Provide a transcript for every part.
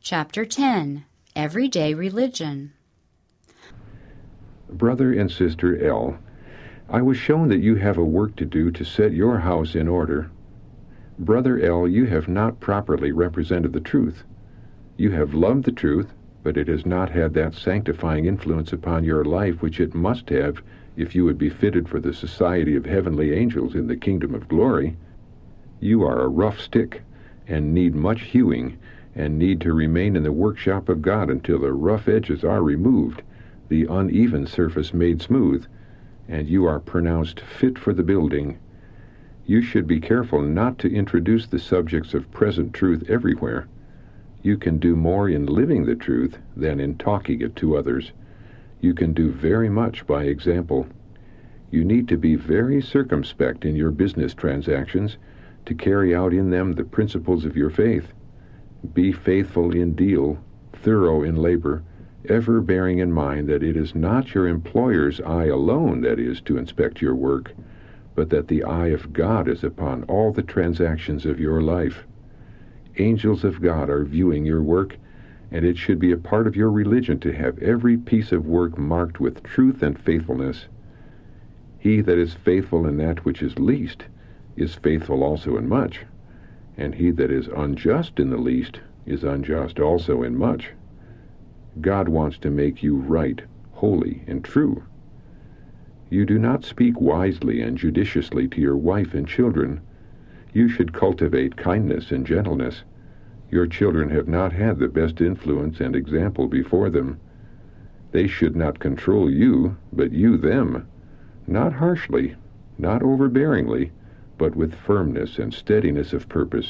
Chapter 10, Everyday Religion. Brother and Sister L., I was shown that you have a work to do to set your house in order. Brother L., you have not properly represented the truth. You have loved the truth, but it has not had that sanctifying influence upon your life which it must have if you would be fitted for the society of heavenly angels in the kingdom of glory. You are a rough stick, and need much hewing, and need to remain in the workshop of God until the rough edges are removed, the uneven surface made smooth, and you are pronounced fit for the building. You should be careful not to introduce the subjects of present truth everywhere. You can do more in living the truth than in talking it to others. You can do very much by example. You need to be very circumspect in your business transactions to carry out in them the principles of your faith. Be faithful in deal, thorough in labor, ever bearing in mind that it is not your employer's eye alone that is to inspect your work, but that the eye of God is upon all the transactions of your life. Angels of God are viewing your work, and it should be a part of your religion to have every piece of work marked with truth and faithfulness. He that is faithful in that which is least is faithful also in much, and he that is unjust in the least is unjust also in much. God wants to make you right, holy, and true. You do not speak wisely and judiciously to your wife and children. You should cultivate kindness and gentleness. Your children have not had the best influence and example before them. They should not control you, but you them, not harshly, not overbearingly, but with firmness and steadiness of purpose.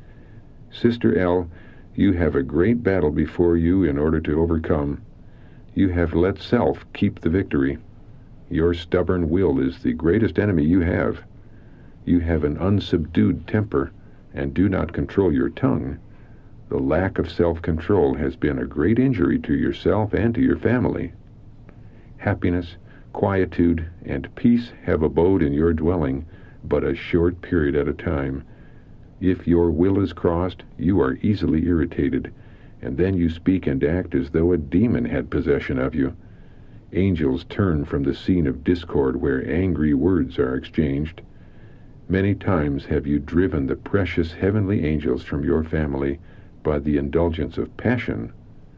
Sister L., you have a great battle before you in order to overcome. You have let self keep the victory. Your stubborn will is the greatest enemy you have. You have an unsubdued temper and do not control your tongue. The lack of self-control has been a great injury to yourself and to your family. Happiness, quietude, and peace have abode in your dwelling, but a short period at a time. If your will is crossed, you are easily irritated, and then you speak and act as though a demon had possession of you. Angels turn from the scene of discord where angry words are exchanged. Many times have you driven the precious heavenly angels from your family by the indulgence of passion.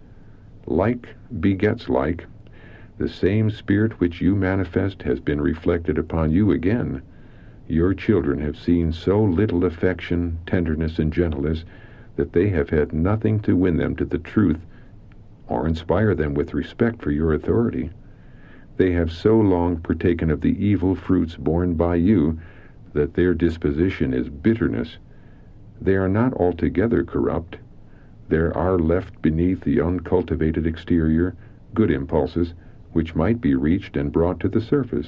Like begets like. The same spirit which you manifest has been reflected upon you again. Your children have seen so little affection, tenderness, and gentleness that they have had nothing to win them to the truth or inspire them with respect for your authority. They have so long partaken of the evil fruits borne by you that their disposition is bitterness. They are not altogether corrupt. There are left beneath the uncultivated exterior good impulses which might be reached and brought to the surface.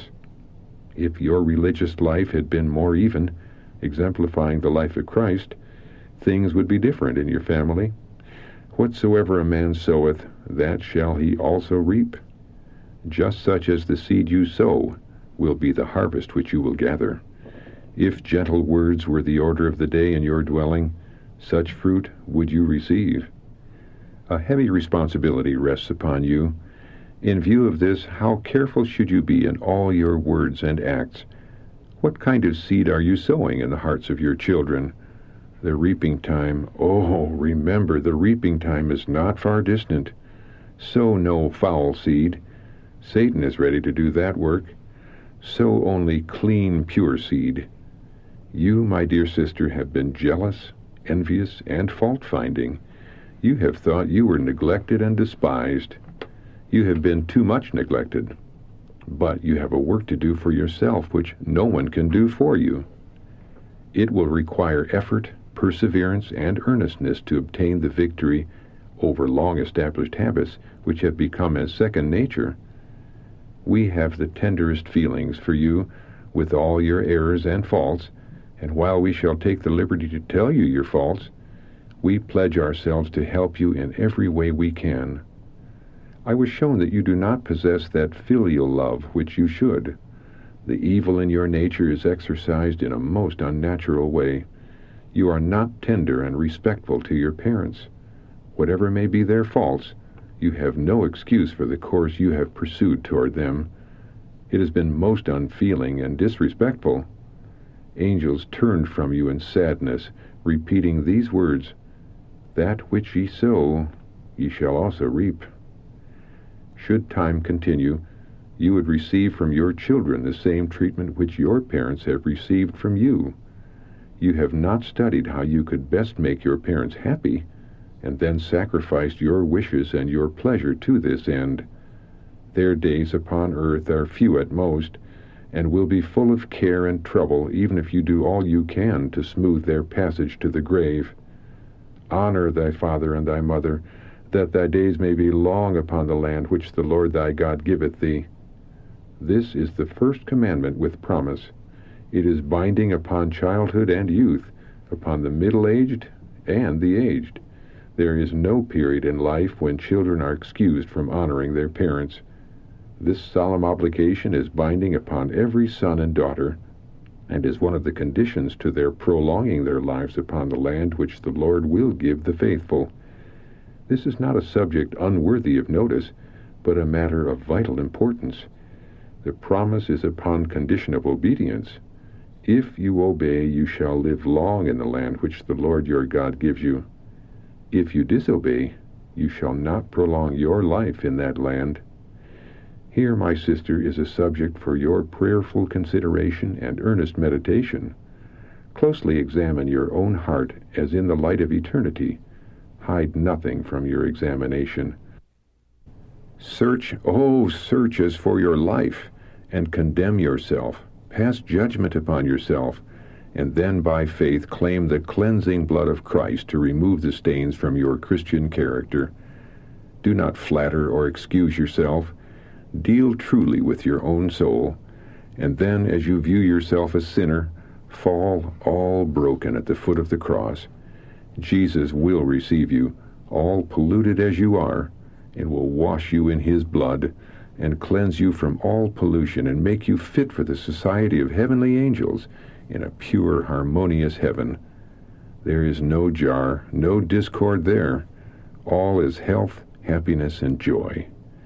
If your religious life had been more even, exemplifying the life of Christ, things would be different in your family. Whatsoever a man soweth, that shall he also reap. Just such as the seed you sow will be the harvest which you will gather. If gentle words were the order of the day in your dwelling, such fruit would you receive. A heavy responsibility rests upon you. In view of this, how careful should you be in all your words and acts? What kind of seed are you sowing in the hearts of your children? The reaping time, oh, remember, the reaping time is not far distant. Sow no foul seed. Satan is ready to do that work. Sow only clean, pure seed. You, my dear sister, have been jealous, envious, and fault-finding. You have thought you were neglected and despised. You have been too much neglected. But you have a work to do for yourself which no one can do for you. It will require effort, perseverance, and earnestness to obtain the victory over long-established habits which have become as second nature. We have the tenderest feelings for you with all your errors and faults, and while we shall take the liberty to tell you your faults, we pledge ourselves to help you in every way we can. I was shown that you do not possess that filial love which you should. The evil in your nature is exercised in a most unnatural way. You are not tender and respectful to your parents. Whatever may be their faults, you have no excuse for the course you have pursued toward them. It has been most unfeeling and disrespectful. Angels turned from you in sadness, repeating these words, "That which ye sow, ye shall also reap." Should time continue, you would receive from your children the same treatment which your parents have received from you. You have not studied how you could best make your parents happy, and then sacrificed your wishes and your pleasure to this end. Their days upon earth are few at most, and will be full of care and trouble, even if you do all you can to smooth their passage to the grave. Honor thy father and thy mother, that thy days may be long upon the land which the Lord thy God giveth thee. This is the first commandment with promise. It is binding upon childhood and youth, upon the middle-aged and the aged. There is no period in life when children are excused from honoring their parents. This solemn obligation is binding upon every son and daughter, and is one of the conditions to their prolonging their lives upon the land which the Lord will give the faithful. This is not a subject unworthy of notice, but a matter of vital importance. The promise is upon condition of obedience. If you obey, you shall live long in the land which the Lord your God gives you. If you disobey, you shall not prolong your life in that land. Here, my sister, is a subject for your prayerful consideration and earnest meditation. Closely examine your own heart as in the light of eternity. Hide nothing from your examination. Search, search as for your life, and condemn yourself. Pass judgment upon yourself, and then by faith claim the cleansing blood of Christ to remove the stains from your Christian character. Do not flatter or excuse yourself. Deal truly with your own soul, and then, as you view yourself a sinner, fall all broken at the foot of the cross. Jesus will receive you, all polluted as you are, and will wash you in his blood, and cleanse you from all pollution, and make you fit for the society of heavenly angels in a pure, harmonious heaven. There is no jar, no discord there. All is health, happiness, and joy.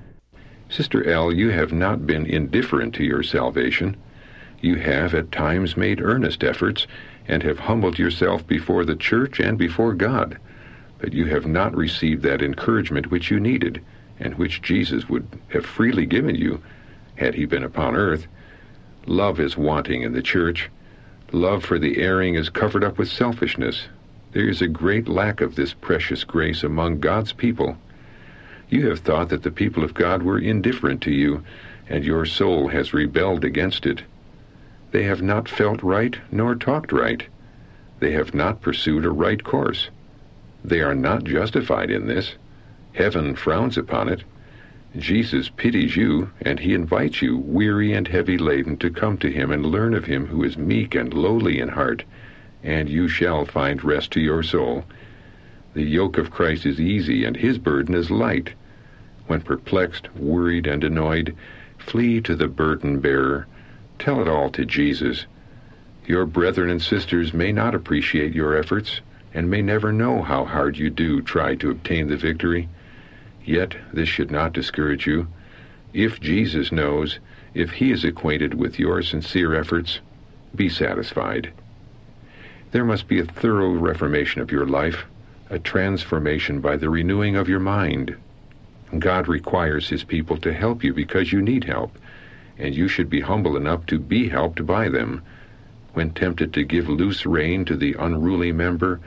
Sister L., you have not been indifferent to your salvation. You have at times made earnest efforts, and have humbled yourself before the church and before God. But you have not received that encouragement which you needed, and which Jesus would have freely given you, had he been upon earth. Love is wanting in the church. Love for the erring is covered up with selfishness. There is a great lack of this precious grace among God's people. You have thought that the people of God were indifferent to you, and your soul has rebelled against it. They have not felt right nor talked right. They have not pursued a right course. They are not justified in this. Heaven frowns upon it. Jesus pities you, and he invites you, weary and heavy laden, to come to him and learn of him who is meek and lowly in heart, and you shall find rest to your soul. The yoke of Christ is easy, and his burden is light. When perplexed, worried, and annoyed, flee to the burden-bearer. Tell it all to Jesus. Your brethren and sisters may not appreciate your efforts, and may never know how hard you do try to obtain the victory. Yet this should not discourage you. If Jesus knows, if he is acquainted with your sincere efforts, be satisfied. There must be a thorough reformation of your life, a transformation by the renewing of your mind. God requires his people to help you because you need help, and you should be humble enough to be helped by them. When tempted to give loose rein to the unruly member,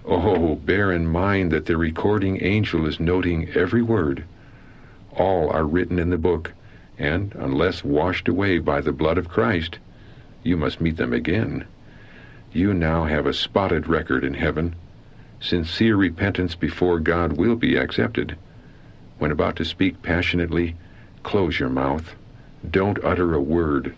bear in mind that the recording angel is noting every word. All are written in the book, and unless washed away by the blood of Christ, you must meet them again. You now have a spotted record in heaven. Sincere repentance before God will be accepted. When about to speak passionately, close your mouth. Don't utter a word.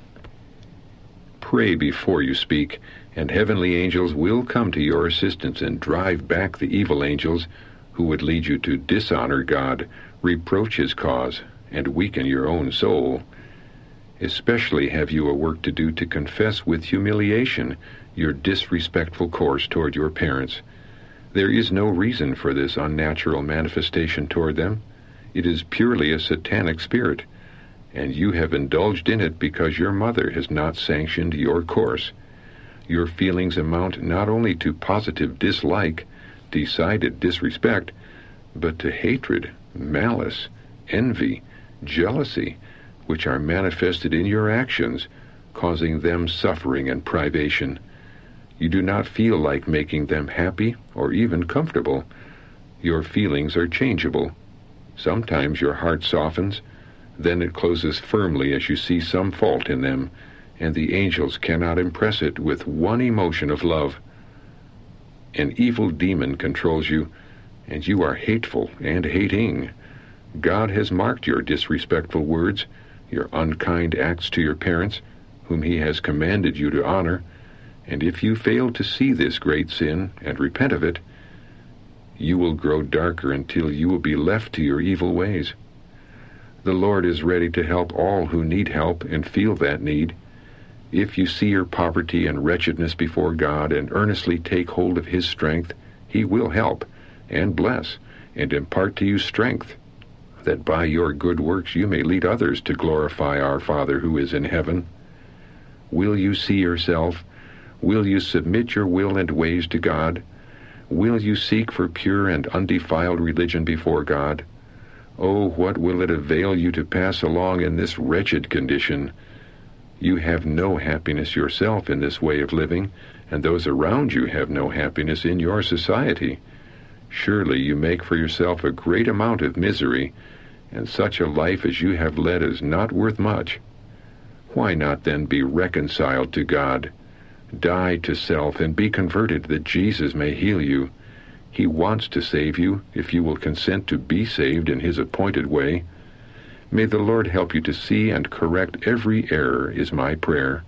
Pray before you speak, and heavenly angels will come to your assistance and drive back the evil angels who would lead you to dishonor God, reproach his cause, and weaken your own soul. Especially have you a work to do to confess with humiliation your disrespectful course toward your parents. There is no reason for this unnatural manifestation toward them. It is purely a satanic spirit, and you have indulged in it because your mother has not sanctioned your course. Your feelings amount not only to positive dislike, decided disrespect, but to hatred, malice, envy, jealousy, which are manifested in your actions, causing them suffering and privation. You do not feel like making them happy or even comfortable. Your feelings are changeable. Sometimes your heart softens, then it closes firmly as you see some fault in them, and the angels cannot impress it with one emotion of love. An evil demon controls you, and you are hateful and hating. God has marked your disrespectful words, your unkind acts to your parents, whom he has commanded you to honor, and if you fail to see this great sin and repent of it, you will grow darker until you will be left to your evil ways. The Lord is ready to help all who need help and feel that need. If you see your poverty and wretchedness before God and earnestly take hold of his strength, he will help and bless and impart to you strength, that by your good works you may lead others to glorify our Father who is in heaven. Will you see yourself? Will you submit your will and ways to God? Will you seek for pure and undefiled religion before God? Oh, what will it avail you to pass along in this wretched condition? You have no happiness yourself in this way of living, and those around you have no happiness in your society. Surely you make for yourself a great amount of misery, and such a life as you have led is not worth much. Why not then be reconciled to God? Die to self and be converted that Jesus may heal you. He wants to save you if you will consent to be saved in his appointed way. May the Lord help you to see and correct every error is my prayer.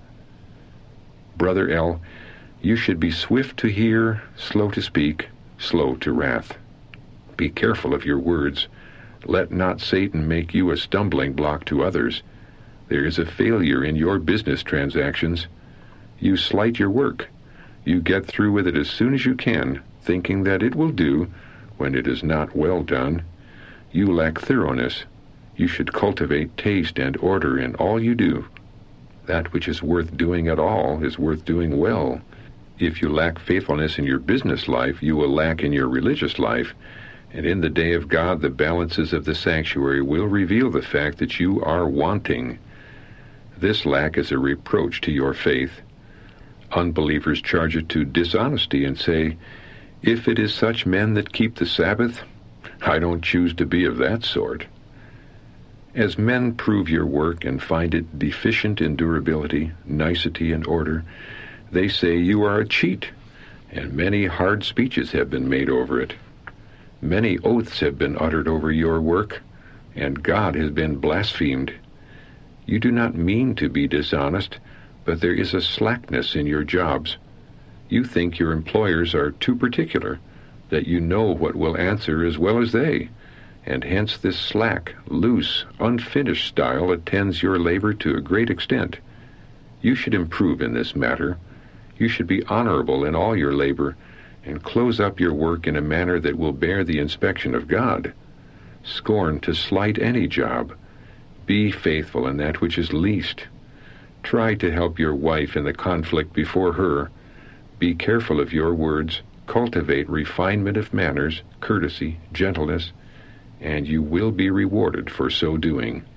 Brother L., you should be swift to hear, slow to speak, slow to wrath. Be careful of your words. Let not Satan make you a stumbling block to others. There is a failure in your business transactions. You slight your work. You get through with it as soon as you can, thinking that it will do when it is not well done. You lack thoroughness. You should cultivate taste and order in all you do. That which is worth doing at all is worth doing well. If you lack faithfulness in your business life, you will lack in your religious life, and in the day of God the balances of the sanctuary will reveal the fact that you are wanting. This lack is a reproach to your faith. Unbelievers charge it to dishonesty and say, "If it is such men that keep the Sabbath, I don't choose to be of that sort." As men prove your work and find it deficient in durability, nicety, and order, they say you are a cheat, and many hard speeches have been made over it. Many oaths have been uttered over your work, and God has been blasphemed. You do not mean to be dishonest, but there is a slackness in your jobs. You think your employers are too particular, that you know what will answer as well as they, and hence this slack, loose, unfinished style attends your labor to a great extent. You should improve in this matter. You should be honorable in all your labor, and close up your work in a manner that will bear the inspection of God. Scorn to slight any job. Be faithful in that which is least. Try to help your wife in the conflict before her. Be careful of your words. Cultivate refinement of manners, courtesy, gentleness, and you will be rewarded for so doing.